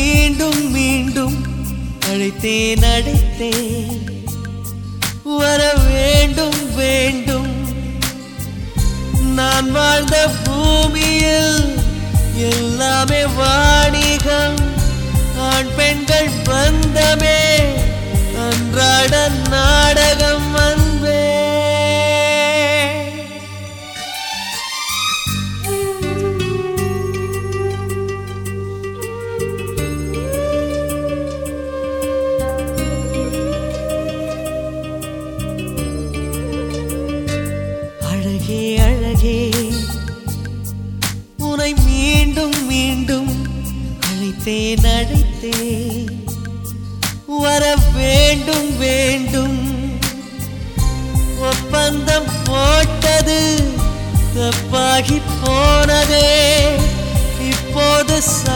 மீண்டும் மீண்டும் அழைத்தேன் அழைத்தேன் வர வேண்டும் வேண்டும் நான் வாழ்ந்த பூமியில் எல்லாமே வாணிகம் ஆண் பெண்கள் பந்தமே அன்றாட நாடகம் அன்பே அழகே அழகே உன்னை மீண்டும் மீண்டும் அழைத்தேன் அழைத்தேன் வர வேண்டும் வேண்டும் ஒப்பந்தம் போட்டது தப்பாகி போனதே இப்போது